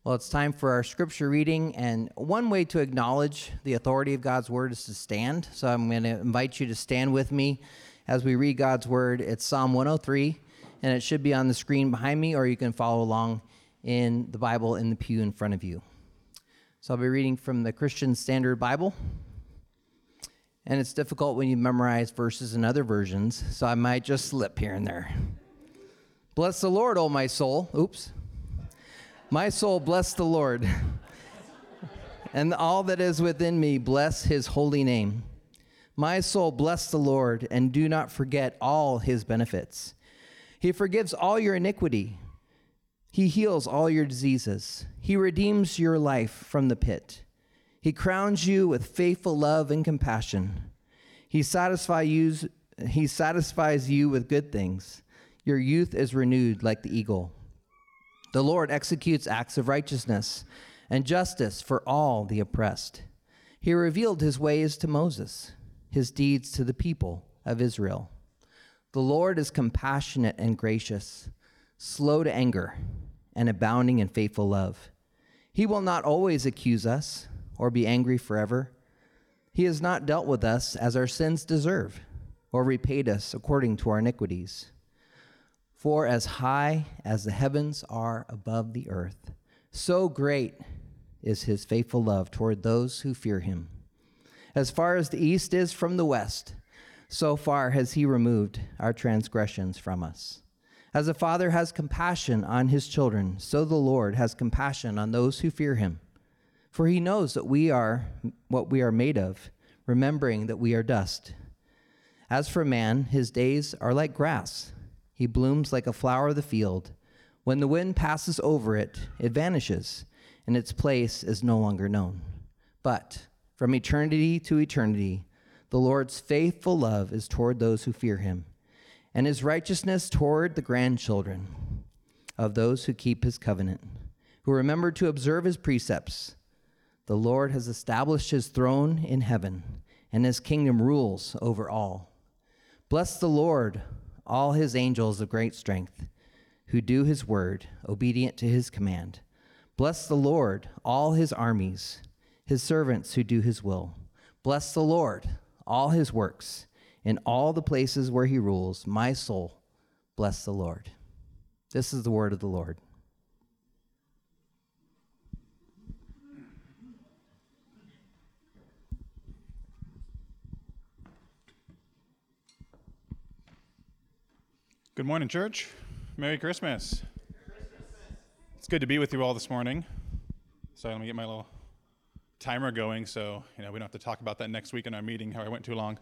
Well, it's time for our scripture reading, and one way to acknowledge the authority of God's word is to stand. So I'm going to invite you to stand with me as we read God's word. It's Psalm 103, and it should be on the screen behind me, or you can follow along in the Bible in the pew in front of you. So I'll be reading from the Christian Standard Bible, and it's difficult when you memorize verses in other versions, so I might just slip here and there. Bless the Lord, O my soul. Oops. My soul, bless the Lord, and all that is within me, bless his holy name. My soul, bless the Lord, and do not forget all his benefits. He forgives all your iniquity. He heals all your diseases. He redeems your life from the pit. He crowns you with faithful love and compassion. He satisfies you with good things. Your youth is renewed like the eagle. The Lord executes acts of righteousness and justice for all the oppressed. He revealed his ways to Moses, his deeds to the people of Israel. The Lord is compassionate and gracious, slow to anger, and abounding in faithful love. He will not always accuse us or be angry forever. He has not dealt with us as our sins deserve, or repaid us according to our iniquities. For as high as the heavens are above the earth, so great is his faithful love toward those who fear him. As far as the east is from the west, so far has he removed our transgressions from us. As a father has compassion on his children, so the Lord has compassion on those who fear him. For he knows that we are what we are made of, remembering that we are dust. As for man, his days are like grass. He blooms like a flower of the field. When the wind passes over it, it vanishes, and its place is no longer known. But from eternity to eternity, the Lord's faithful love is toward those who fear him, and his righteousness toward the grandchildren of those who keep his covenant, who remember to observe his precepts. The Lord has established his throne in heaven, and his kingdom rules over all. Bless the Lord, all his angels of great strength, who do his word, obedient to his command. Bless the Lord, all his armies, his servants who do his will. Bless the Lord, all his works, in all the places where he rules. My soul, bless the Lord. This is the word of the Lord. Good morning, church. Merry Christmas. It's good to be with you all this morning. Sorry, let me get my little timer going so we don't have to talk about that next week in our meeting, how I went too long.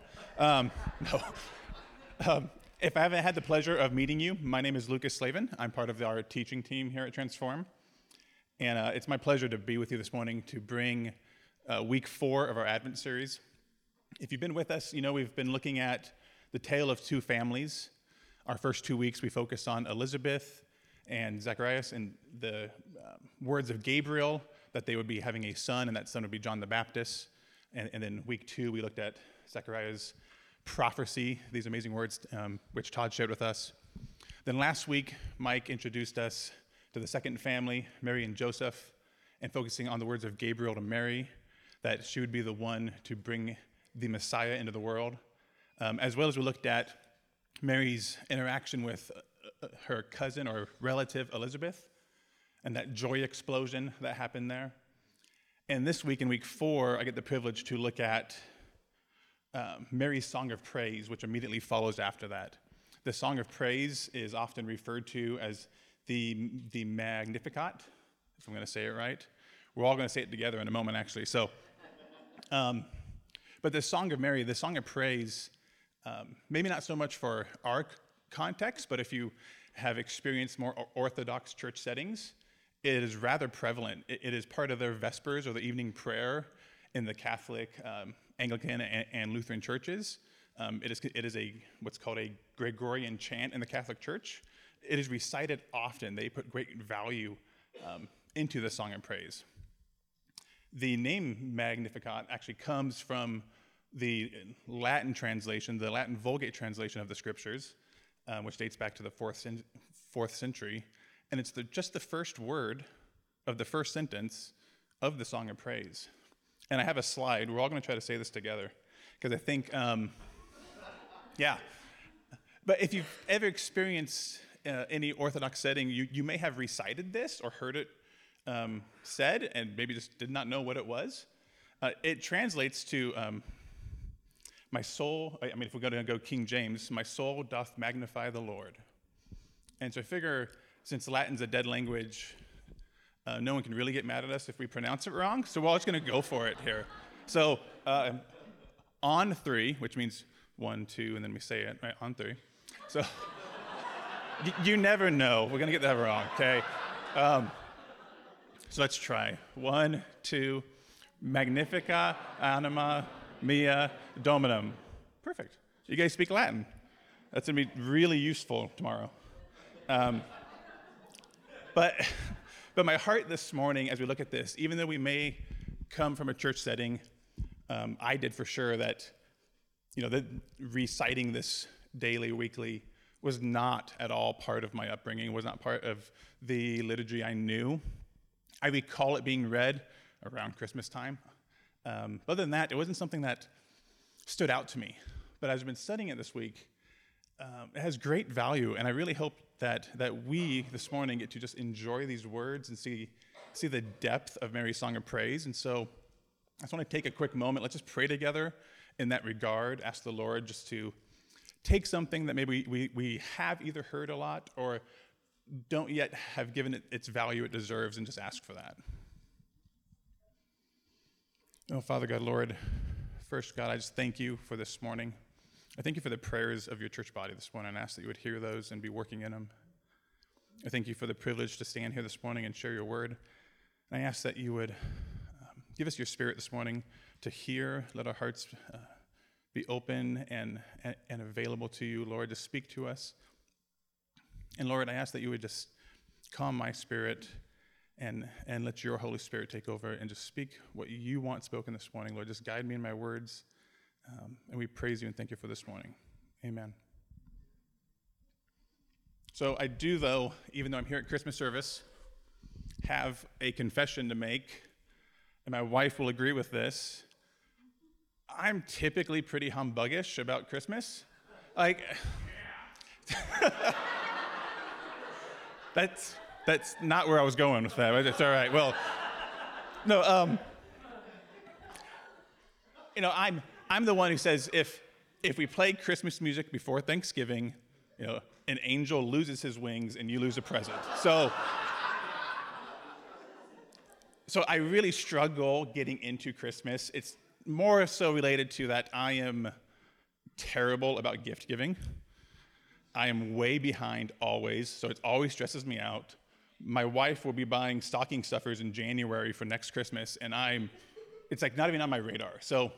If I haven't had the pleasure of meeting you, my name is Lucas Slavin. I'm part of our teaching team here at Transform. And it's my pleasure to be with you this morning to bring week 4 of our Advent series. If you've been with us, we've been looking at the tale of two families. Our first 2 weeks, we focused on Elizabeth and Zacharias and the words of Gabriel, that they would be having a son, and that son would be John the Baptist. And then week 2, we looked at Zacharias' prophecy, these amazing words, which Todd shared with us. Then last week, Mike introduced us to the second family, Mary and Joseph, and focusing on the words of Gabriel to Mary, that she would be the one to bring the Messiah into the world. As well as we looked at Mary's interaction with her cousin or relative Elizabeth, and that joy explosion that happened there. And this week, in week 4, I get the privilege to look at Mary's song of praise, which immediately follows after that. The song of praise is often referred to as the Magnificat, if I'm going to say it right. We're all going to say it together in a moment, actually. So, but the song of Mary, the song of praise, maybe not so much for our context, but if you have experienced more Orthodox church settings, it is rather prevalent. It is part of their Vespers or the evening prayer in the Catholic, Anglican, and Lutheran churches. It is what's called a Gregorian chant in the Catholic Church. It is recited often. They put great value into the song of praise. The name Magnificat actually comes from the Latin translation, the Latin Vulgate translation of the scriptures, which dates back to the 4th century. And it's just the first word of the first sentence of the Song of Praise. And I have a slide. We're all going to try to say this together because I think, yeah. But if you've ever experienced any Orthodox setting, you may have recited this or heard it said and maybe just did not know what it was. It translates to my soul, I mean, if we're going to go King James, my soul doth magnify the Lord. And so I figure since Latin's a dead language, no one can really get mad at us if we pronounce it wrong, so we're all just going to go for it here. So on three, which means 1, 2, and then we say it, right, on three. So you never know. We're going to get that wrong, okay? So let's try. 1, 2, Magnifica anima mea Dominum. Perfect. You guys speak Latin. That's going to be really useful tomorrow. But my heart this morning, as we look at this, even though we may come from a church setting, I did for sure that, that reciting this daily, weekly, was not at all part of my upbringing, was not part of the liturgy I knew. I recall it being read around Christmas time. Other than that, it wasn't something that stood out to me. But as I've been studying it this week, it has great value, and I really hope that we this morning get to just enjoy these words and see the depth of Mary's Song of Praise. And so I just want to take a quick moment. Let's just pray together in that regard. Ask the Lord just to take something that maybe we have either heard a lot or don't yet have given it its value it deserves, and just ask for that. Oh, Father God, Lord, first, God, I just thank you for this morning. I thank you for the prayers of your church body this morning, and ask that you would hear those and be working in them. I thank you for the privilege to stand here this morning and share your word. And I ask that you would give us your spirit this morning to hear. Let our hearts be open and available to you, Lord, to speak to us. And Lord, I ask that you would just calm my spirit and let your Holy Spirit take over and just speak what you want spoken this morning. Lord, just guide me in my words. And we praise you and thank you for this morning. Amen. So I do, though, even though I'm here at Christmas service, have a confession to make, and my wife will agree with this. I'm typically pretty humbuggish about Christmas. That's not where I was going with that, but it's all right. Well, no, I'm the one who says if we play Christmas music before Thanksgiving, an angel loses his wings and you lose a present. So I really struggle getting into Christmas. It's more so related to that I am terrible about gift giving. I am way behind always, so it always stresses me out. My wife will be buying stocking stuffers in January for next Christmas, and it's like not even on my radar.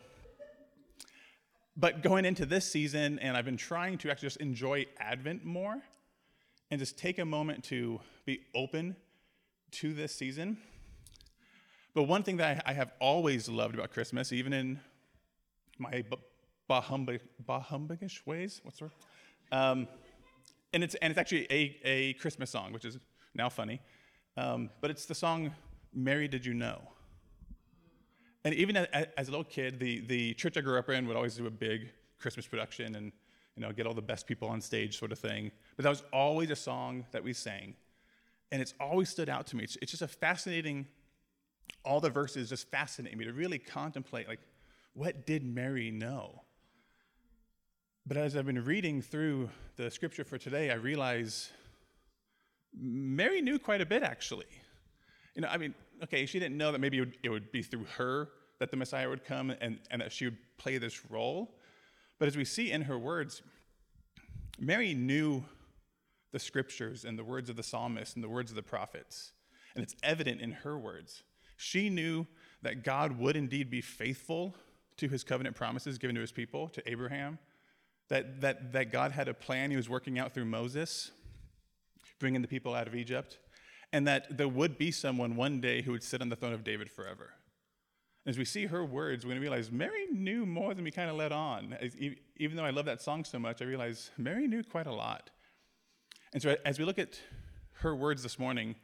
But going into this season, and I've been trying to actually just enjoy Advent more and just take a moment to be open to this season. But one thing that I have always loved about Christmas, even in my bah-humbugish ways, what's the word? And it's actually a Christmas song, which is now funny, but it's the song "Mary, Did You Know?" And even as a little kid, the church I grew up in would always do a big Christmas production and get all the best people on stage, sort of thing. But that was always a song that we sang, and it's always stood out to me. It's just a fascinating. All the verses just fascinate me to really contemplate, like, what did Mary know? But as I've been reading through the scripture for today, I realize Mary knew quite a bit, actually. Okay, she didn't know that maybe it would be through her that the Messiah would come and that she would play this role. But as we see in her words, Mary knew the scriptures and the words of the psalmist and the words of the prophets. And it's evident in her words. She knew that God would indeed be faithful to his covenant promises given to his people, to Abraham, that God had a plan he was working out through Moses, bringing the people out of Egypt, and that there would be someone one day who would sit on the throne of David forever. As we see her words, we're going to realize Mary knew more than we kind of let on. Even though I love that song so much, I realize Mary knew quite a lot. And so as we look at her words this morning,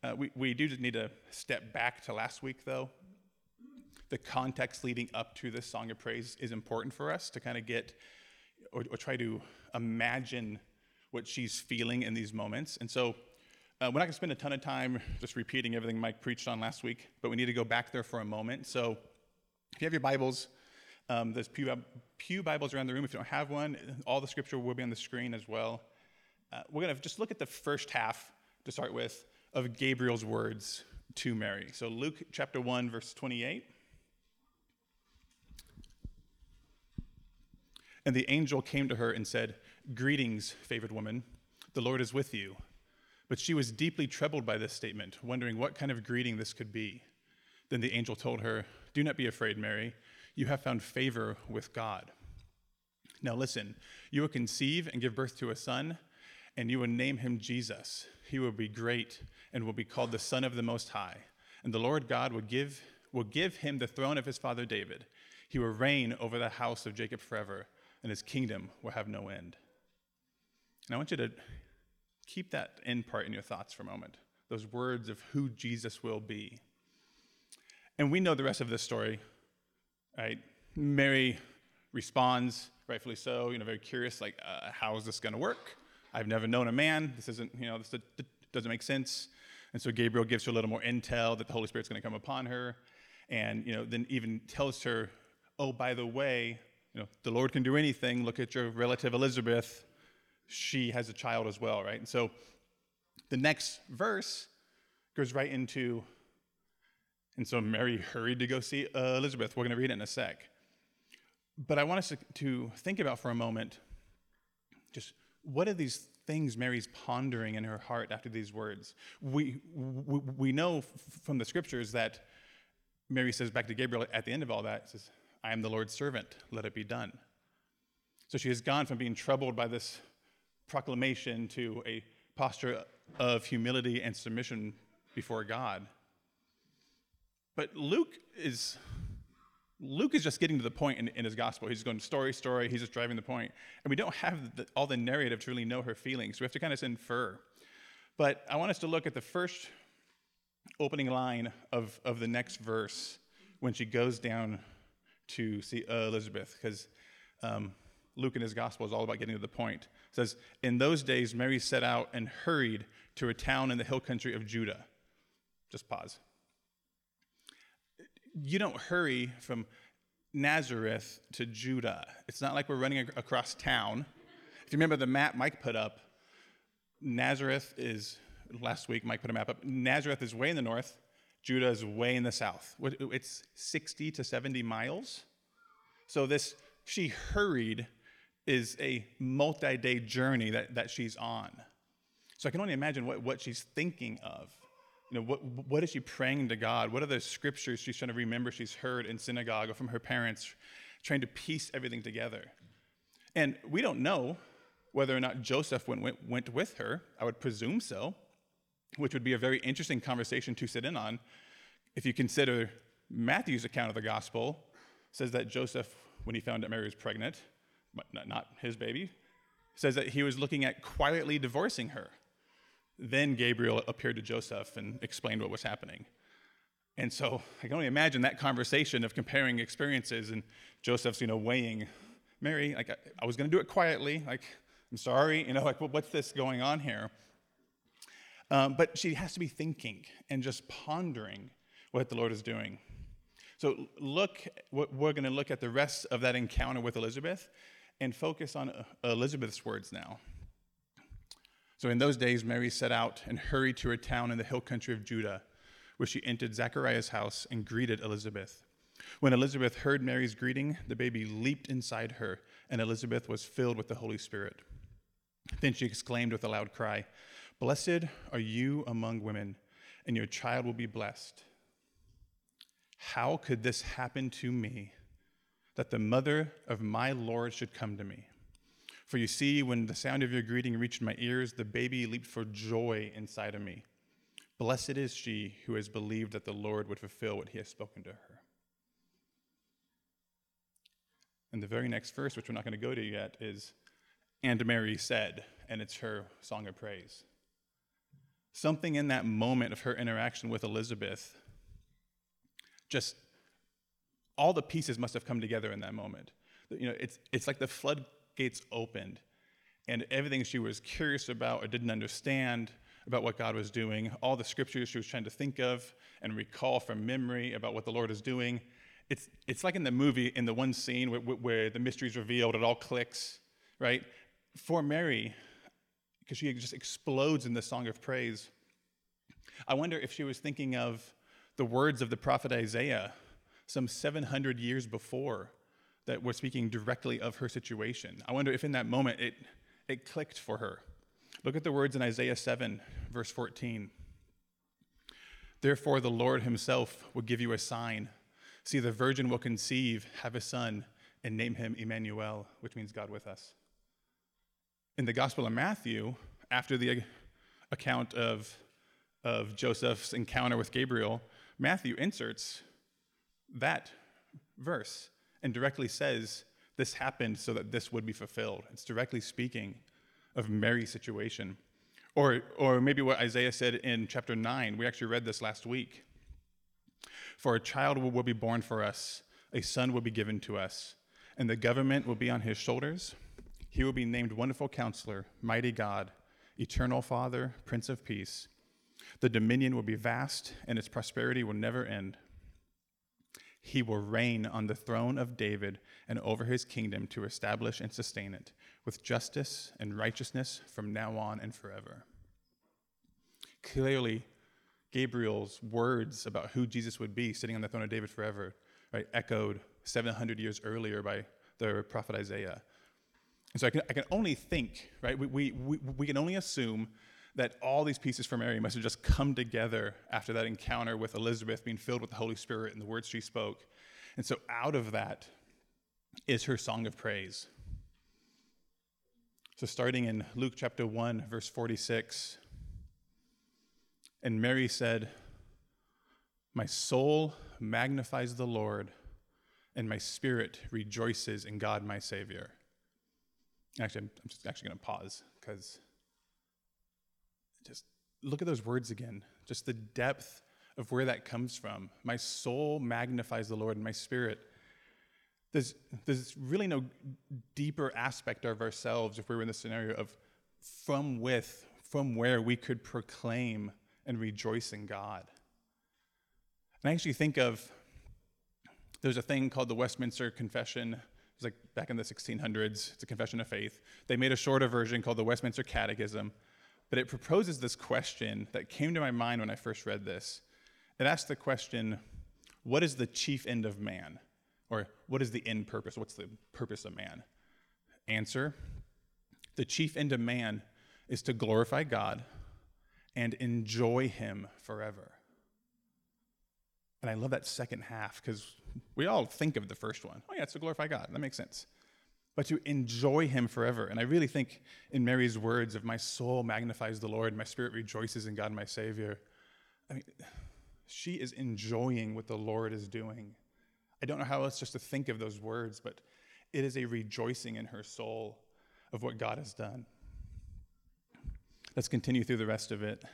We do just need to step back to last week, though. The context leading up to this song of praise is important for us to kind of get or try to imagine what she's feeling in these moments. And so we're not going to spend a ton of time just repeating everything Mike preached on last week, but we need to go back there for a moment. So if you have your Bibles, there's pew Bibles around the room. If you don't have one, all the scripture will be on the screen as well. We're going to just look at the first half to start with of Gabriel's words to Mary. So Luke chapter 1, verse 28. And the angel came to her and said, "Greetings, favored woman, the Lord is with you." But she was deeply troubled by this statement, wondering what kind of greeting this could be. Then the angel told her, "Do not be afraid, Mary. You have found favor with God. Now listen, you will conceive and give birth to a son, and you will name him Jesus. He will be great and will be called the Son of the Most High. And the Lord God will give him the throne of his father David. He will reign over the house of Jacob forever, and his kingdom will have no end." And I want you to keep that end part in your thoughts for a moment, those words of who Jesus will be. And we know the rest of this story, right? Mary responds, rightfully so, very curious, like, how is this going to work? I've never known a man. This doesn't make sense. And so Gabriel gives her a little more intel that the Holy Spirit's going to come upon her, and then even tells her, "Oh, by the way, the Lord can do anything. Look at your relative Elizabeth. She has a child as well," right? And so the next verse goes right into, and so Mary hurried to go see Elizabeth. We're going to read it in a sec. But I want us to think about for a moment, just what are these things Mary's pondering in her heart after these words? We know from the scriptures that Mary says back to Gabriel at the end of all that, says, "I am the Lord's servant, let it be done." So she has gone from being troubled by this proclamation to a posture of humility and submission before God. But Luke is just getting to the point in his gospel. He's going story, he's just driving the point. And we don't have all the narrative to really know her feelings. We have to kind of infer. But I want us to look at the first opening line of the next verse when she goes down to see Elizabeth, because Luke in his gospel is all about getting to the point. It says, "In those days, Mary set out and hurried to a town in the hill country of Judah." Just pause. You don't hurry from Nazareth to Judah. It's not like we're running across town. If you remember the map Mike put up, last week Mike put a map up. Nazareth is way in the north. Judah is way in the south. It's 60 to 70 miles. So she hurried is a multi-day journey that she's on. So I can only imagine what she's thinking of. What is she praying to God? What are the scriptures she's trying to remember she's heard in synagogue or from her parents, trying to piece everything together? And we don't know whether or not Joseph went with her. I would presume so, which would be a very interesting conversation to sit in on. If you consider Matthew's account of the gospel, says that Joseph, when he found out Mary was pregnant, but not his baby, says that he was looking at quietly divorcing her. Then Gabriel appeared to Joseph and explained what was happening. And so I can only imagine that conversation of comparing experiences, and Joseph's, weighing, "Mary, I was going to do it quietly. I'm sorry, what's this going on here?" But she has to be thinking and just pondering what the Lord is doing. So we're going to look at the rest of that encounter with Elizabeth and focus on Elizabeth's words now. So in those days, Mary set out and hurried to a town in the hill country of Judah, where she entered Zechariah's house and greeted Elizabeth. When Elizabeth heard Mary's greeting, the baby leaped inside her, and Elizabeth was filled with the Holy Spirit. Then she exclaimed with a loud cry, "Blessed are you among women, and your child will be blessed. How could this happen to me, that the mother of my Lord should come to me? For you see, when the sound of your greeting reached my ears, the baby leaped for joy inside of me. Blessed is she who has believed that the Lord would fulfill what he has spoken to her." And the very next verse, which we're not going to go to yet, is, "And Mary said," and it's her song of praise. Something in that moment of her interaction with Elizabeth, just all the pieces must have come together in that moment. It's like the floodgates opened, and everything she was curious about or didn't understand about what God was doing, all the scriptures she was trying to think of and recall from memory about what the Lord is doing. It's like in the movie, in the one scene where the mystery is revealed, it all clicks, right? For Mary, because she just explodes in the song of praise, I wonder if she was thinking of the words of the prophet Isaiah some 700 years before that were speaking directly of her situation. I wonder if in that moment it clicked for her. Look at the words in Isaiah 7, verse 14. Therefore, the Lord himself will give you a sign. See, the virgin will conceive, have a son, and name him Emmanuel, which means God with us. In the Gospel of Matthew, after the account of Joseph's encounter with Gabriel, Matthew inserts that verse and directly says, this happened so that this would be fulfilled. It's directly speaking of Mary's situation. Or maybe what Isaiah said in chapter 9. We actually read this last week. For a child will be born for us, a son will be given to us, and the government will be on his shoulders. He will be named Wonderful Counselor, Mighty God, Eternal Father, Prince of Peace. The dominion will be vast, and its prosperity will never end. He will reign on the throne of David and over his kingdom to establish and sustain it with justice and righteousness from now on and forever. Clearly, Gabriel's words about who Jesus would be sitting on the throne of David forever, right, echoed 700 years earlier by the prophet Isaiah. And so I can only think, right, we can only assume that all these pieces for Mary must have just come together after that encounter with Elizabeth being filled with the Holy Spirit and the words she spoke. And so out of that is her song of praise. So starting in Luke chapter 1, verse 46, and Mary said, my soul magnifies the Lord, and my spirit rejoices in God my Savior. Actually, I'm just actually going to pause because just look at those words again, just the depth of where that comes from. My soul magnifies the Lord, and my spirit. There's really no deeper aspect of ourselves if we were in the scenario of from where we could proclaim and rejoice in God. And I actually think of, there's a thing called the Westminster Confession. It was like back in the 1600s. It's a confession of faith. They made a shorter version called the Westminster Catechism. But it proposes this question that came to my mind when I first read this. It asks the question, what is the chief end of man? Or what is the end purpose? What's the purpose of man? Answer, the chief end of man is to glorify God and enjoy him forever. And I love that second half because we all think of the first one. Oh yeah, it's to glorify God. That makes sense. But to enjoy him forever. And I really think in Mary's words of my soul magnifies the Lord, my spirit rejoices in God my Savior. I mean, she is enjoying what the Lord is doing. I don't know how else just to think of those words, but it is a rejoicing in her soul of what God has done. Let's continue through the rest of it.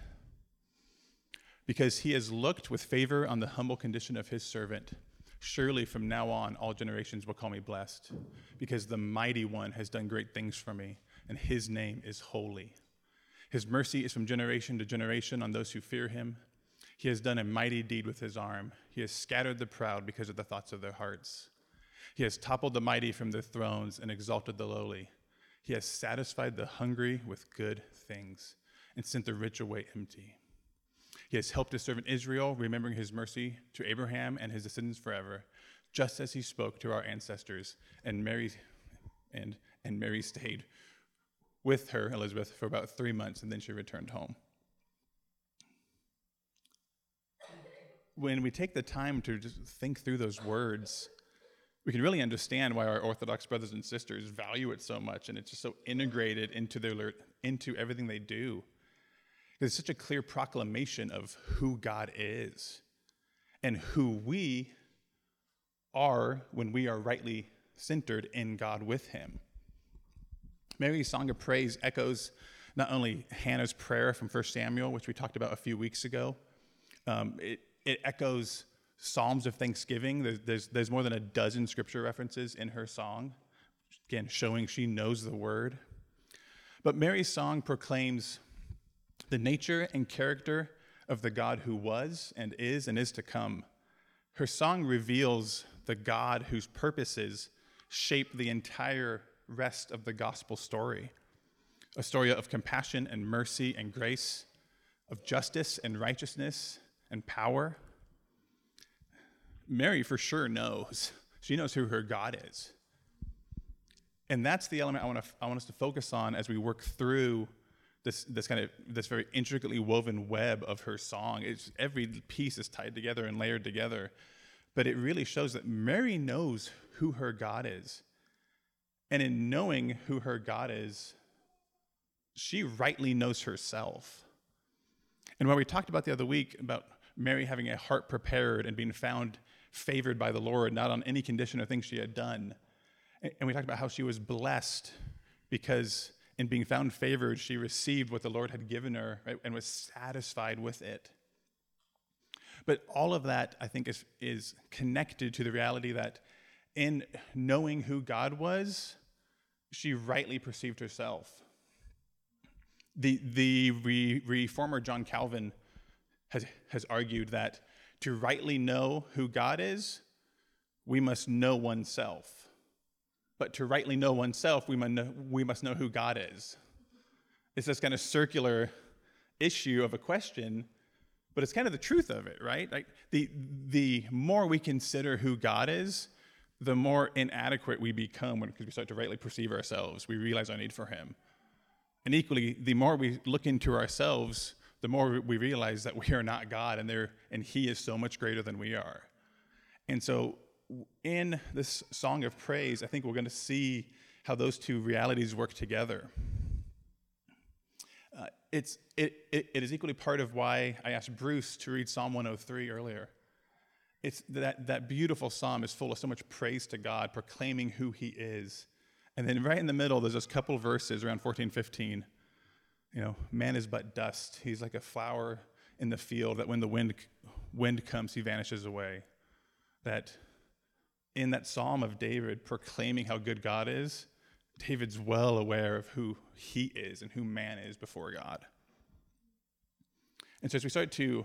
Because he has looked with favor on the humble condition of his servant. Surely from now on, all generations will call me blessed, because the mighty one has done great things for me, and his name is holy. His mercy is from generation to generation on those who fear him. He has done a mighty deed with his arm. He has scattered the proud because of the thoughts of their hearts. He has toppled the mighty from their thrones and exalted the lowly. He has satisfied the hungry with good things and sent the rich away empty. He has helped his servant Israel, remembering his mercy to Abraham and his descendants forever, just as he spoke to our ancestors. And Mary stayed with her, Elizabeth, for about 3 months, and then she returned home. When we take the time to just think through those words, we can really understand why our Orthodox brothers and sisters value it so much, and it's just so integrated into everything they do. It's such a clear proclamation of who God is and who we are when we are rightly centered in God with him. Mary's song of praise echoes not only Hannah's prayer from 1 Samuel, which we talked about a few weeks ago, it echoes Psalms of thanksgiving. There's more than a dozen scripture references in her song, again, showing she knows the word. But Mary's song proclaims the nature and character of the God who was and is to come. Her song reveals the God whose purposes shape the entire rest of the gospel story, a story of compassion and mercy and grace, of justice and righteousness and power. Mary for sure knows. She knows who her God is. And that's the element I want us to focus on as we work through this very intricately woven web of her song. Every piece is tied together and layered together. But it really shows that Mary knows who her God is. And in knowing who her God is, she rightly knows herself. And when we talked about the other week about Mary having a heart prepared and being found favored by the Lord, not on any condition or thing she had done, and we talked about how she was blessed because in being found favored, she received what the Lord had given her, right, and was satisfied with it. But all of that, I think, is connected to the reality that in knowing who God was, she rightly perceived herself. The reformer John Calvin has argued that to rightly know who God is, we must know oneself. But to rightly know oneself, we must know who God is. It's this kind of circular issue of a question, but it's kind of the truth of it, right? Like the more we consider who God is, the more inadequate we become because we start to rightly perceive ourselves. We realize our need for him. And equally, the more we look into ourselves, the more we realize that we are not God and he is so much greater than we are. And so in this song of praise, I think we're going to see how those two realities work together. It is equally part of why I asked Bruce to read Psalm 103 earlier. It's that beautiful psalm is full of so much praise to God, proclaiming who he is. And then right in the middle, there's this couple verses around 14, 15. Man is but dust. He's like a flower in the field that when the wind comes, he vanishes away. That in that psalm of David proclaiming how good God is, David's well aware of who he is and who man is before God. And so as we start to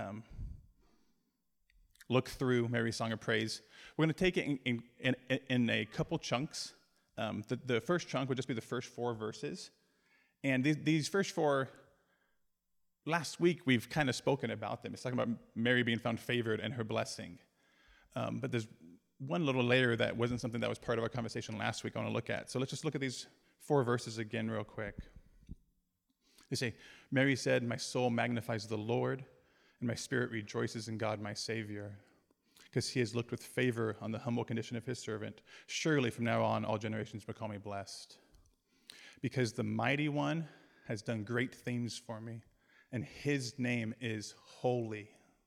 look through Mary's Song of Praise, we're going to take it in a couple chunks. The first chunk would just be the first 4 verses. And these first 4, last week we've kind of spoken about them. It's talking about Mary being found favored and her blessing. But there's one little layer that wasn't something that was part of our conversation last week I want to look at. So let's just look at these 4 verses again real quick. They say, Mary said, "My soul magnifies the Lord, and my spirit rejoices in God my Savior, because he has looked with favor on the humble condition of his servant. Surely from now on all generations will call me blessed. Because the Mighty One has done great things for me, and his name is holy."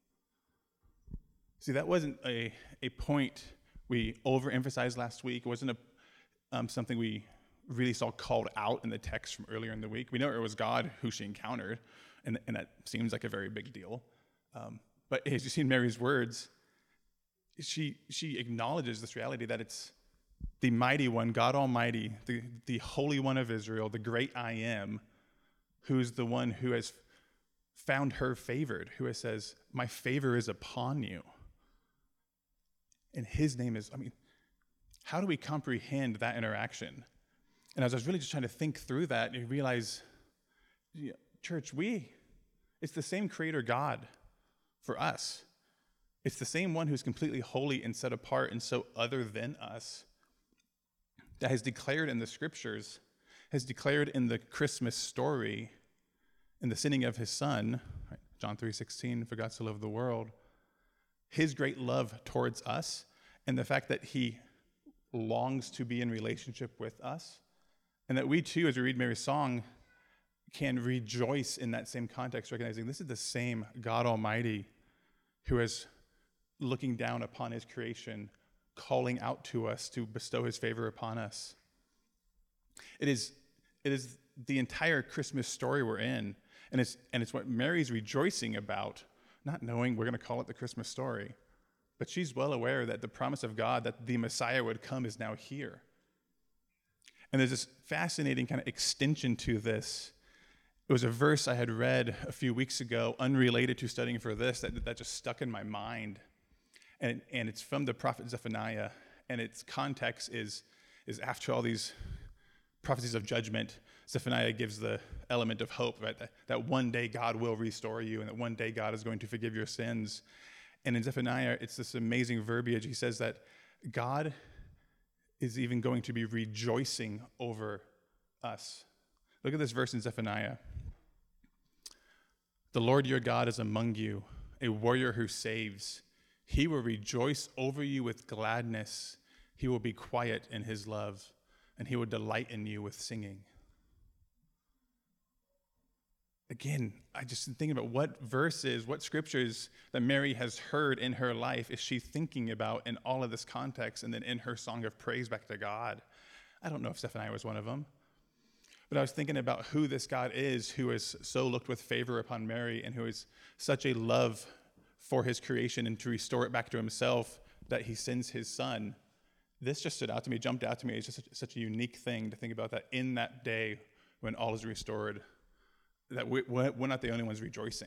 See, that wasn't a point we overemphasized last week. It wasn't something we really saw called out in the text from earlier in the week. We know it was God who she encountered, and that seems like a very big deal. But as you see in Mary's words, she acknowledges this reality that it's the Mighty One, God Almighty, the Holy One of Israel, the great I Am, who's the one who has found her favored, who says, "My favor is upon you." And his name is, how do we comprehend that interaction? And as I was really just trying to think through that, you realize, church, it's the same creator God for us. It's the same one who's completely holy and set apart and so other than us, that has declared in the scriptures, has declared in the Christmas story, in the sending of his son, right? John 3:16, "For God so loved the world," his great love towards us, and the fact that he longs to be in relationship with us, and that we too, as we read Mary's song, can rejoice in that same context, recognizing this is the same God Almighty who is looking down upon his creation, calling out to us to bestow his favor upon us. It is the entire Christmas story we're in, and it's what Mary's rejoicing about, not knowing we're going to call it the Christmas story, but she's well aware that the promise of God that the Messiah would come is now here. And there's this fascinating kind of extension to this. It was a verse I had read a few weeks ago, unrelated to studying for this, that just stuck in my mind. And it's from the prophet Zephaniah, and its context is after all these prophecies of judgment, Zephaniah gives the element of hope, right? That one day God will restore you, and that one day God is going to forgive your sins. And in Zephaniah, it's this amazing verbiage. He says that God is even going to be rejoicing over us. Look at this verse in Zephaniah. The Lord your God is among you, a warrior who saves. He will rejoice over you with gladness. He will be quiet in his love, and he will delight in you with singing. Again, I just thinking about what verses, what scriptures that Mary has heard in her life is she thinking about in all of this context, and then in her song of praise back to God. I don't know if Zephaniah was one of them, but I was thinking about who this God is, who has so looked with favor upon Mary, and who is such a love for his creation and to restore it back to himself that he sends his son. This just stood out to me, jumped out to me. It's just such a unique thing to think about, that in that day when all is restored, that we're not the only ones rejoicing.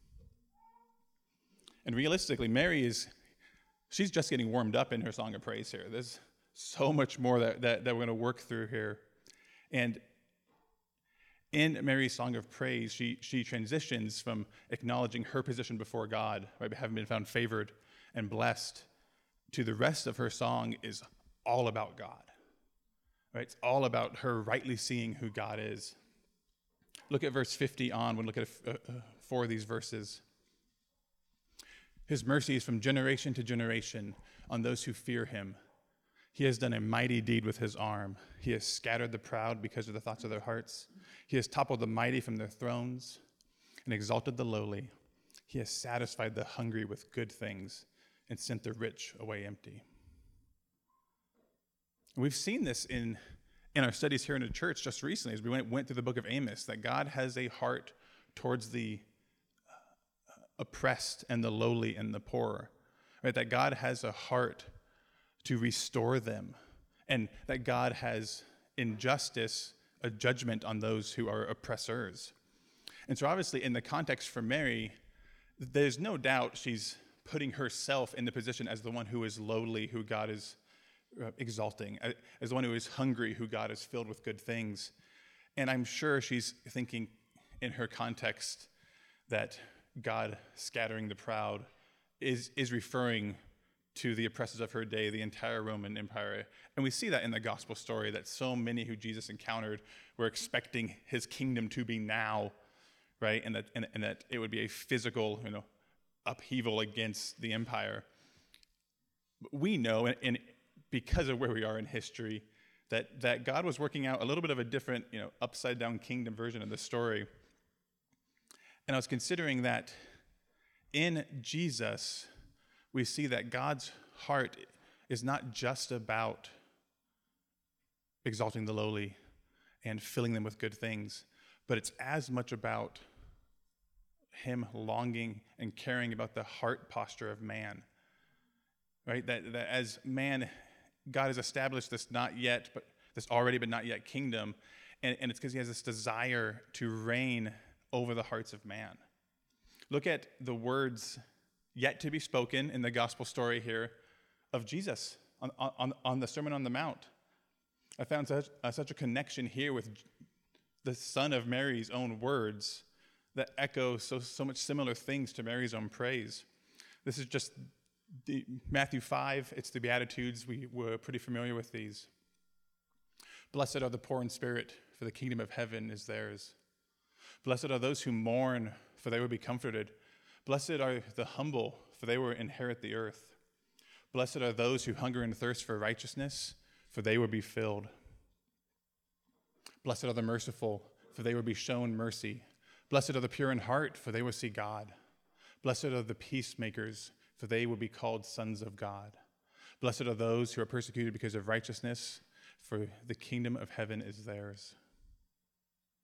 And realistically, Mary she's just getting warmed up in her song of praise here. There's so much more that we're going to work through here. And in Mary's song of praise, she transitions from acknowledging her position before God, right, having been found favored and blessed, to the rest of her song is all about God. Right? It's all about her rightly seeing who God is. Look at verse 50 on. We'll look at 4 of these verses. His mercy is from generation to generation on those who fear him. He has done a mighty deed with his arm. He has scattered the proud because of the thoughts of their hearts. He has toppled the mighty from their thrones and exalted the lowly. He has satisfied the hungry with good things and sent the rich away empty. And we've seen this in our studies here in the church just recently as we went through the book of Amos, that God has a heart towards the oppressed and the lowly and the poor, right? That God has a heart to restore them, and that God has, in justice, a judgment on those who are oppressors. And so obviously in the context for Mary, there's no doubt she's putting herself in the position as the one who is lowly, who God is exalting, as the one who is hungry, who God is filled with good things. And I'm sure she's thinking in her context that God scattering the proud is referring to the oppressors of her day, the entire Roman Empire. And we see that in the gospel story, that so many who Jesus encountered were expecting his kingdom to be now, right? And that it would be a physical, upheaval against the empire. We know, and because of where we are in history, that God was working out a little bit of a different, upside down kingdom version of the story. And I was considering that in Jesus, we see that God's heart is not just about exalting the lowly and filling them with good things, but it's as much about him longing and caring about the heart posture of man, right? That as man, God has established this not yet, but this already but not yet kingdom, and it's because he has this desire to reign over the hearts of man. Look at the words yet to be spoken in the gospel story here of Jesus on the Sermon on the Mount. I found such a connection here with the Son of Mary's own words that echo so much similar things to Mary's own praise. This is just Matthew 5. It's the Beatitudes. We were pretty familiar with these. Blessed are the poor in spirit, for the kingdom of heaven is theirs. Blessed are those who mourn, for they will be comforted. Blessed are the humble, for they will inherit the earth. Blessed are those who hunger and thirst for righteousness, for they will be filled. Blessed are the merciful, for they will be shown mercy. Blessed are the pure in heart, for they will see God. Blessed are the peacemakers, for they will be called sons of God. Blessed are those who are persecuted because of righteousness, for the kingdom of heaven is theirs.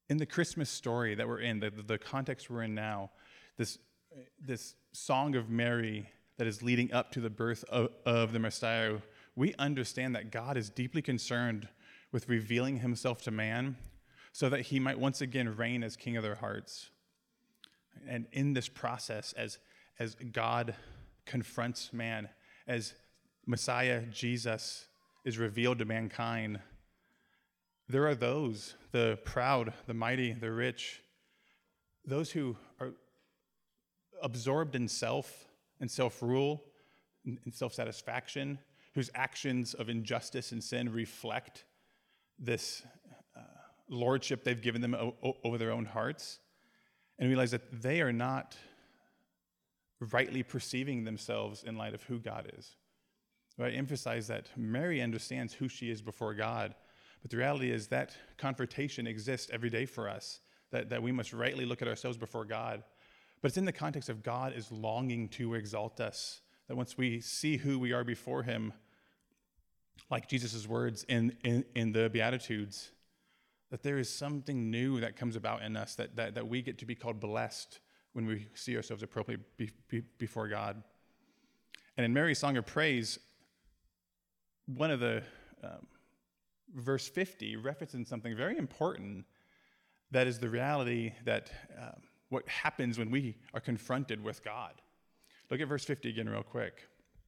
In the Christmas story that we're in, the context we're in now, this song of Mary that is leading up to the birth of the Messiah, we understand that God is deeply concerned with revealing himself to man so that he might once again reign as king of their hearts. And in this process, as God confronts man, as Messiah Jesus is revealed to mankind, there are those, the proud, the mighty, the rich, those who are absorbed in self and self-rule and self-satisfaction, whose actions of injustice and sin reflect this lordship they've given them over their own hearts, and realize that they are not rightly perceiving themselves in light of who God is. I emphasize that Mary understands who she is before God, but the reality is that confrontation exists every day for us, that we must rightly look at ourselves before God. But it's in the context of God is longing to exalt us, that once we see who we are before him, like Jesus' words in the Beatitudes, that there is something new that comes about in us, that we get to be called blessed when we see ourselves appropriately before God. And in Mary's song of praise, one of the verse 50 references something very important, that is the reality that what happens when we are confronted with God. Look at verse 50 again real quick.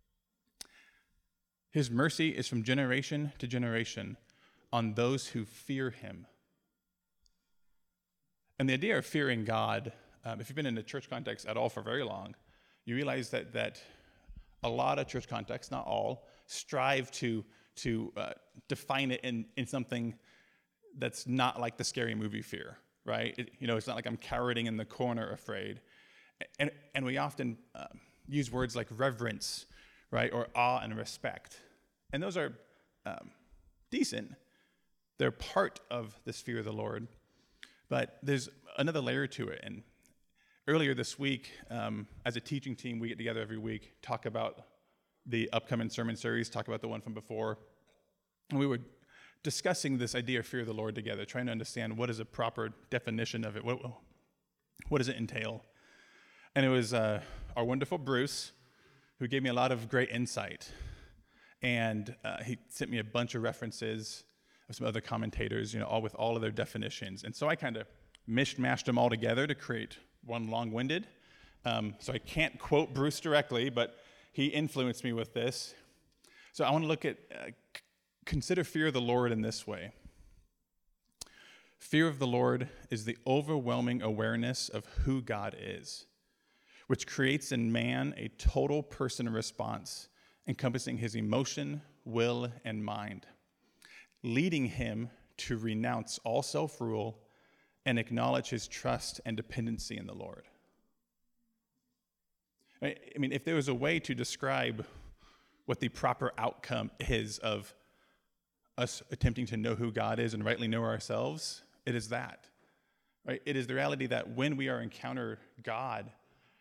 His mercy is from generation to generation on those who fear him. And the idea of fearing God, if you've been in a church context at all for very long, you realize that a lot of church contexts, not all, strive to define it in something that's not like the scary movie fear, right? It's not like I'm cowering in the corner afraid. And we often use words like reverence, right, or awe and respect. And those are decent. They're part of this fear of the Lord. But there's another layer to it. And earlier this week, as a teaching team, we get together every week, talk about the upcoming sermon series, talk about the one from before. And we were discussing this idea of fear of the Lord together, trying to understand what is a proper definition of it. What does it entail? And it was our wonderful Bruce who gave me a lot of great insight. And he sent me a bunch of references of some other commentators, all with all of their definitions. And so I kind of mishmashed them all together to create one long-winded. So I can't quote Bruce directly, but he influenced me with this. So I want to look at, consider fear of the Lord in this way. Fear of the Lord is the overwhelming awareness of who God is, which creates in man a total person response encompassing his emotion, will, and mind, leading him to renounce all self-rule and acknowledge his trust and dependency in the Lord. I mean, if there was a way to describe what the proper outcome is of us attempting to know who God is and rightly know ourselves, it is that. Right? It is the reality that when we are encounter God,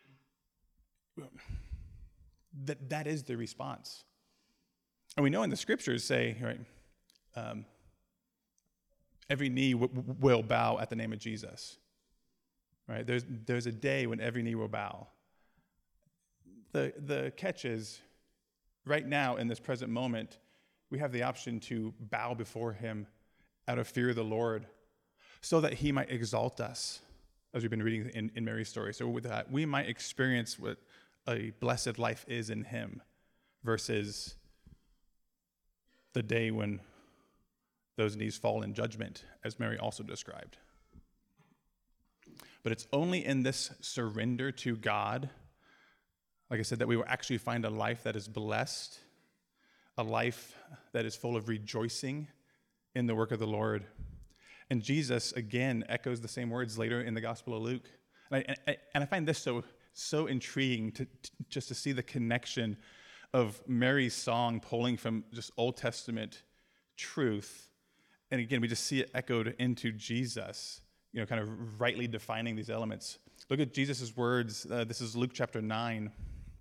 that is the response. And we know in the scriptures say, right, every knee will bow at the name of Jesus. Right? There's a day when every knee will bow. The catch is, right now in this present moment, we have the option to bow before him out of fear of the Lord so that he might exalt us, as we've been reading in Mary's story. So with that, we might experience what a blessed life is in him versus the day when those knees fall in judgment, as Mary also described. But it's only in this surrender to God, like I said, that we will actually find a life that is blessed, a life that is full of rejoicing in the work of the Lord. And Jesus, again, echoes the same words later in the Gospel of Luke. And I find this so intriguing just to see the connection of Mary's song pulling from just Old Testament truth. And again, we just see it echoed into Jesus, kind of rightly defining these elements. Look at Jesus' words. This is Luke chapter 9.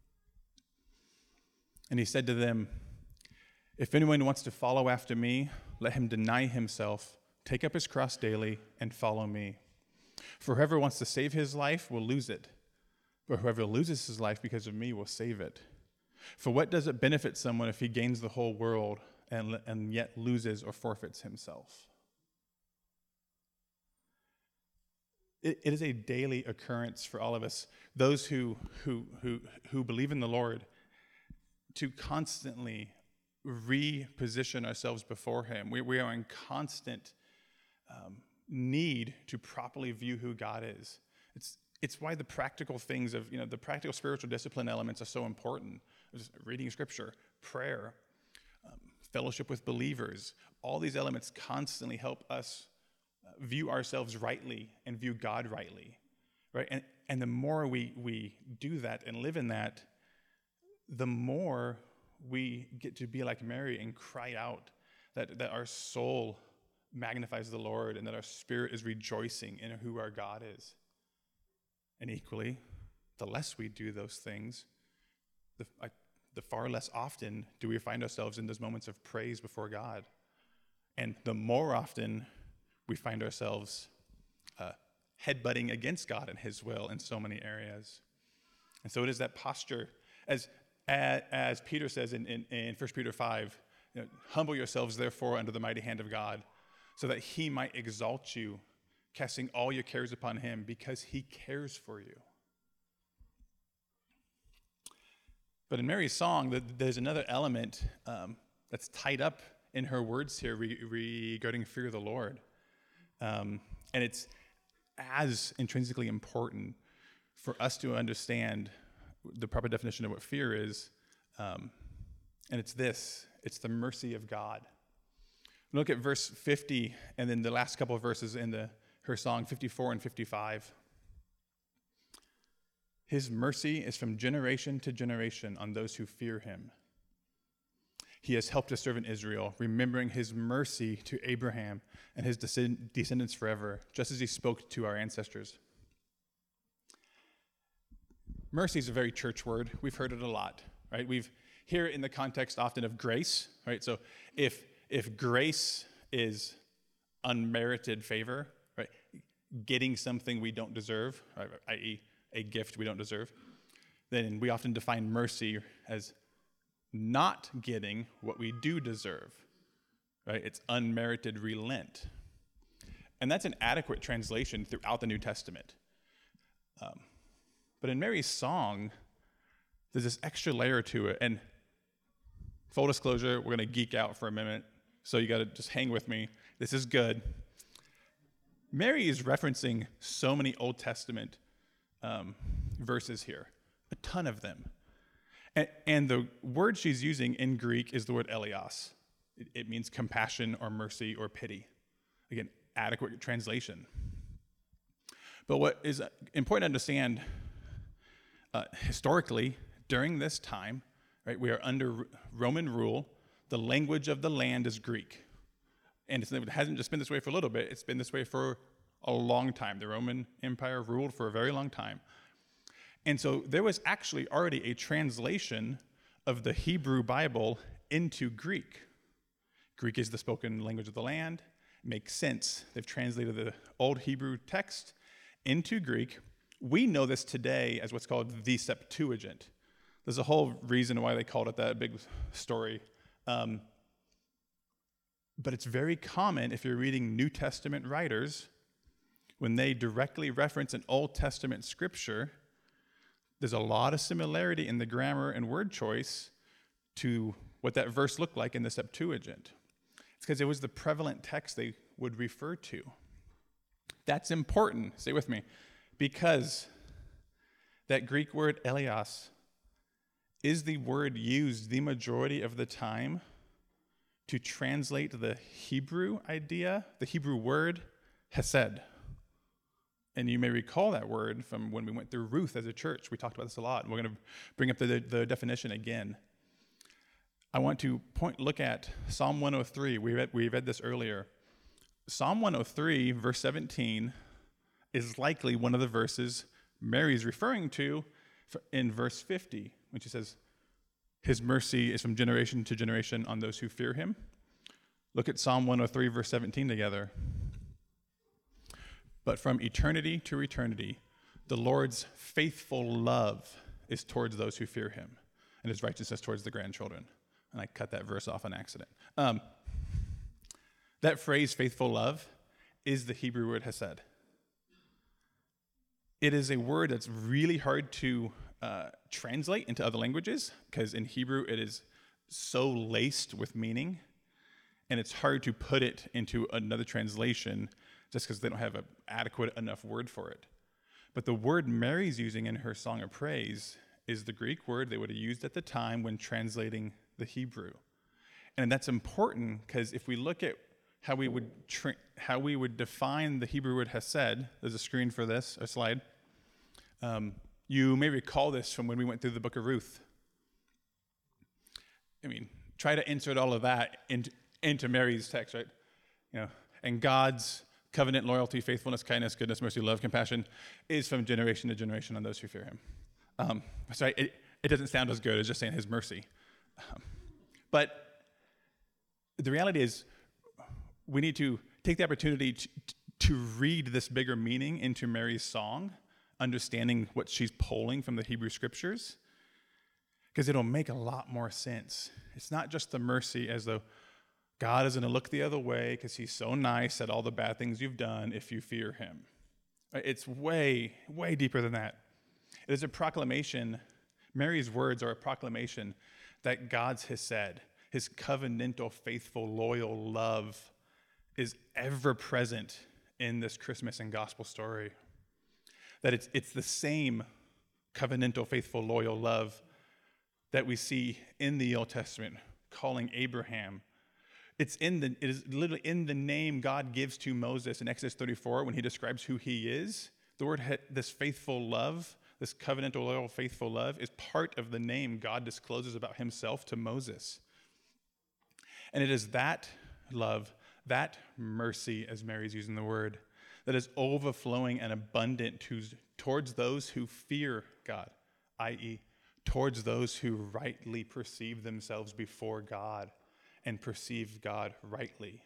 And he said to them, "If anyone wants to follow after me, let him deny himself, Take up his cross daily and follow me. For whoever wants to save his life will lose it, but whoever loses his life because of me will save it. For what does it benefit someone if he gains the whole world and yet loses or forfeits himself? It is a daily occurrence for all of us, those who believe in the Lord, to constantly reposition ourselves before him. We are in constant need to properly view who God is. It's why the practical things of, the practical spiritual discipline elements are so important. Just reading scripture, prayer, fellowship with believers. All these elements constantly help us view ourselves rightly and view God rightly, right? And the more we do that and live in that, the more we get to be like Mary and cry out that our soul magnifies the Lord and that our spirit is rejoicing in who our God is. And equally, the less we do those things, the far less often do we find ourselves in those moments of praise before God. And the more often we find ourselves headbutting against God and his will in so many areas. And so it is that posture, as Peter says in 1 Peter 5, humble yourselves therefore under the mighty hand of God, so that he might exalt you, casting all your cares upon him, because he cares for you. But in Mary's song, there's another element that's tied up in her words here regarding fear of the Lord. And it's as intrinsically important for us to understand the proper definition of what fear is. And it's this: it's the mercy of God. Look at verse 50 and then the last couple of verses in her song, 54 and 55. His mercy is from generation to generation on those who fear him. He has helped his servant Israel, remembering his mercy to Abraham and his descendants forever, just as he spoke to our ancestors. Mercy is a very church word. We've heard it a lot, right? We've hear it in the context often of grace, right? So if grace is unmerited favor, right, getting something we don't deserve, right, i.e. a gift we don't deserve, then we often define mercy as not getting what we do deserve, right? It's unmerited relent. And that's an adequate translation throughout the New Testament. But in Mary's song, there's this extra layer to it. And full disclosure, we're going to geek out for a minute, so you got to just hang with me. This is good. Mary is referencing so many Old Testament verses here, a ton of them. And the word she's using in Greek is the word eleos. It means compassion or mercy or pity. Again, adequate translation. But what is important to understand historically, during this time, right, we are under Roman rule. The language of the land is Greek. And it hasn't just been this way for a little bit. It's been this way for a long time. The Roman Empire ruled for a very long time. And so there was actually already a translation of the Hebrew Bible into Greek. Greek is the spoken language of the land. It makes sense. They've translated the old Hebrew text into Greek. We know this today as what's called the Septuagint. There's a whole reason why they called it that, big story. But it's very common if you're reading New Testament writers, when they directly reference an Old Testament scripture, there's a lot of similarity in the grammar and word choice to what that verse looked like in the Septuagint. It's because it was the prevalent text they would refer to. That's important, stay with me, because that Greek word eleos is the word used the majority of the time to translate the Hebrew idea, the Hebrew word hesed. And you may recall that word from when we went through Ruth as a church. We talked about this a lot, and we're going to bring up the definition again. I want to look at Psalm 103. We read this earlier. Psalm 103, verse 17, is likely one of the verses Mary's referring to in verse 50, when she says, his mercy is from generation to generation on those who fear him. Look at Psalm 103, verse 17 together. But from eternity to eternity, the Lord's faithful love is towards those who fear him, and his righteousness towards the grandchildren. And I cut that verse off on accident. That phrase, faithful love, is the Hebrew word hesed. It is a word that's really hard to translate into other languages, because in Hebrew it is so laced with meaning, and it's hard to put it into another translation just because they don't have an adequate enough word for it. But the word Mary's using in her song of praise is the Greek word they would have used at the time when translating the Hebrew. And that's important because if we look at how we would define the Hebrew word hesed, there's a screen for this, a slide. You may recall this from when we went through the book of Ruth. I mean, try to insert all of that into Mary's text, right? And God's covenant, loyalty, faithfulness, kindness, goodness, mercy, love, compassion is from generation to generation on those who fear him. Sorry, it doesn't sound as good as just saying his mercy. But the reality is we need to take the opportunity to read this bigger meaning into Mary's song, understanding what she's pulling from the Hebrew scriptures, because it'll make a lot more sense. It's not just the mercy as though God is going to look the other way because he's so nice at all the bad things you've done if you fear him. It's way, way deeper than that. It is a proclamation. Mary's words are a proclamation that God's hesed, his covenantal, faithful, loyal love, is ever present in this Christmas and gospel story. That it's the same covenantal, faithful, loyal love that we see in the Old Testament, calling Abraham. It is literally in the name God gives to Moses in Exodus 34 when he describes who he is. The word, this faithful love, this covenantal, loyal, faithful love is part of the name God discloses about himself to Moses. And it is that love, that mercy, as Mary's using the word, that is overflowing and abundant towards those who fear God, i.e., towards those who rightly perceive themselves before God and perceive God rightly.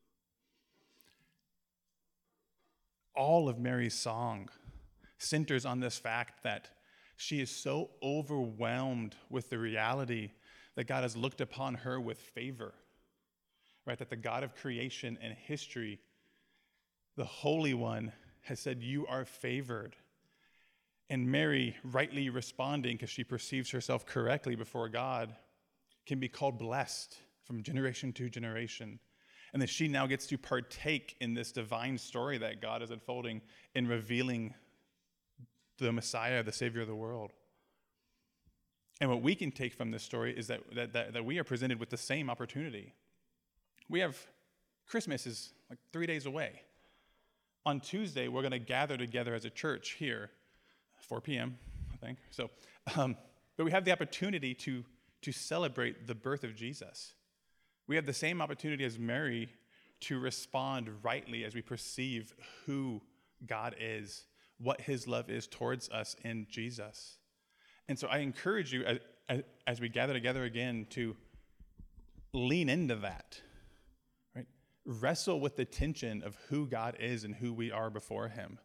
All of Mary's song centers on this fact that she is so overwhelmed with the reality that God has looked upon her with favor, right? That the God of creation and history, the Holy One, has said, "You are favored." And Mary, rightly responding because she perceives herself correctly before God, can be called blessed from generation to generation. And that she now gets to partake in this divine story that God is unfolding in revealing the Messiah, the Savior of the world. And what we can take from this story is that we are presented with the same opportunity. Christmas is like 3 days away. On Tuesday, we're going to gather together as a church here, 4 p.m., I think. So, but we have the opportunity to celebrate the birth of Jesus. We have the same opportunity as Mary to respond rightly as we perceive who God is, what his love is towards us in Jesus. And so I encourage you, as we gather together again, to lean into that, right? Wrestle with the tension of who God is and who we are before him.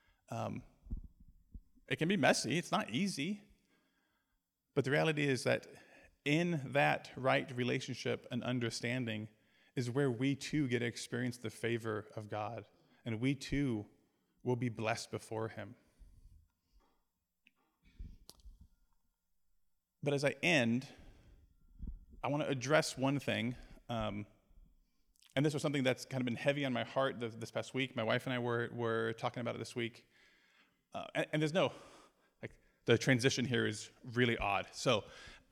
It can be messy. It's not easy. But the reality is that in that right relationship and understanding is where we too get to experience the favor of God, and we too will be blessed before him. But as I end, I want to address one thing, and this was something that's kind of been heavy on my heart this past week. My wife and I were talking about it this week, and there's no, the transition here is really odd. So,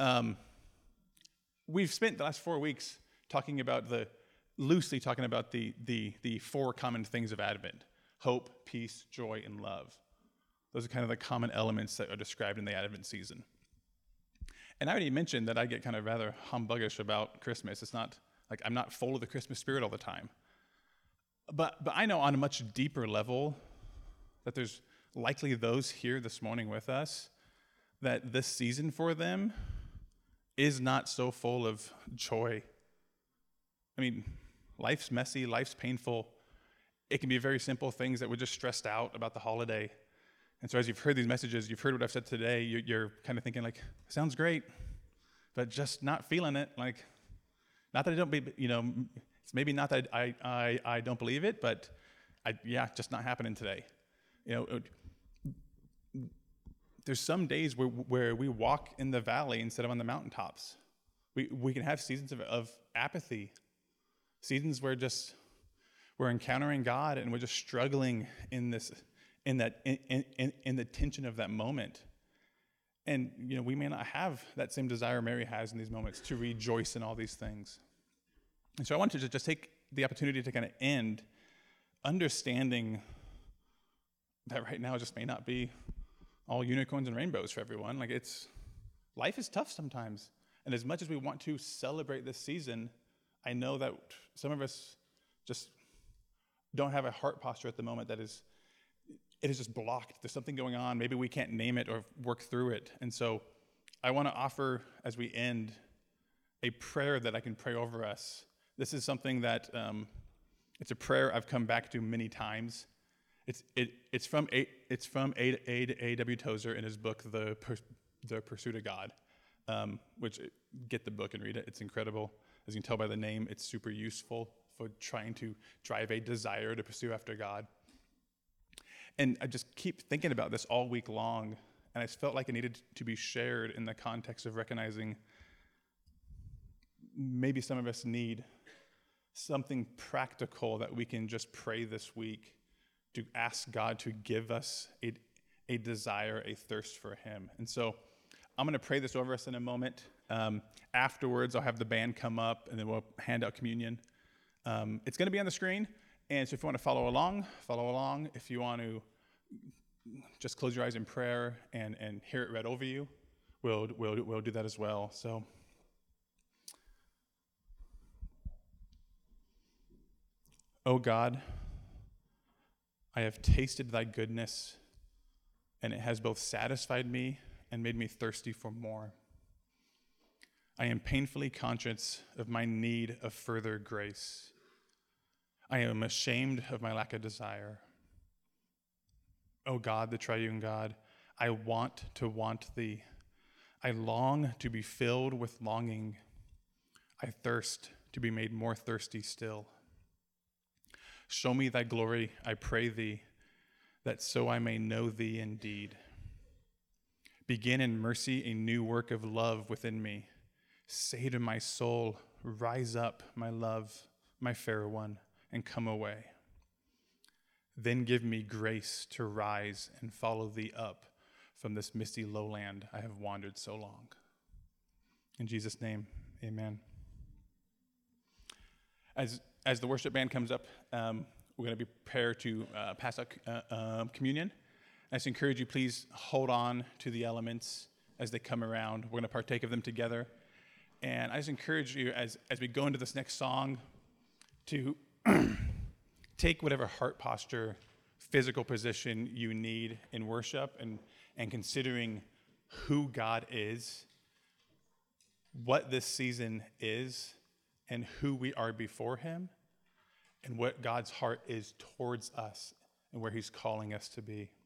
we've spent the last 4 weeks loosely talking about the four common things of Advent: hope, peace, joy, and love. Those are kind of the common elements that are described in the Advent season. And I already mentioned that I get kind of rather humbuggish about Christmas. It's not like I'm not full of the Christmas spirit all the time. But I know on a much deeper level that there's likely those here this morning with us that this season for them is not so full of joy. I mean, life's messy, life's painful, it can be very simple things that we're just stressed out about the holiday. And so as you've heard these messages, you've heard what I've said today, you're kind of thinking like, sounds great, but just not feeling it. Like, not that I don't be, it's maybe not that I don't believe it, but just not happening today. There's some days where we walk in the valley instead of on the mountaintops. We can have seasons of apathy, seasons where just we're encountering God and we're just struggling in the tension of that moment. And we may not have that same desire Mary has in these moments to rejoice in all these things. And so I wanted to just take the opportunity to kind of end understanding that right now it just may not be all unicorns and rainbows for everyone. Like, life is tough sometimes. And as much as we want to celebrate this season, I know that some of us just don't have a heart posture at the moment it is just blocked. There's something going on. Maybe we can't name it or work through it. And so I want to offer, as we end, a prayer that I can pray over us. This is something that it's a prayer I've come back to many times. It's from A.W. Tozer in his book, The Pursuit of God, which, get the book and read it. It's incredible. As you can tell by the name, it's super useful for trying to drive a desire to pursue after God. And I just keep thinking about this all week long, and I just felt like it needed to be shared in the context of recognizing maybe some of us need something practical that we can just pray this week to ask God to give us a desire, a thirst for him. And so I'm going to pray this over us in a moment. Afterwards, I'll have the band come up, and then we'll hand out communion. It's going to be on the screen, and so if you want to follow along. If you want to just close your eyes in prayer and hear it read over you, we'll do that as well. So, O God, I have tasted thy goodness, and it has both satisfied me and made me thirsty for more. I am painfully conscious of my need of further grace. I am ashamed of my lack of desire. O God, the triune God, I want to want thee. I long to be filled with longing. I thirst to be made more thirsty still. Show me thy glory, I pray thee, that so I may know thee indeed. Begin in mercy a new work of love within me. Say to my soul, rise up, my love, my fair one, and come away. Then give me grace to rise and follow thee up from this misty lowland I have wandered so long. In Jesus' name, amen. As the worship band comes up, we're going to be prepared to pass out communion. I just encourage you, please hold on to the elements as they come around. We're going to partake of them together. And I just encourage you, as we go into this next song, to take whatever heart posture, physical position you need in worship, and considering who God is, what this season is, and who we are before him, and what God's heart is towards us and where he's calling us to be.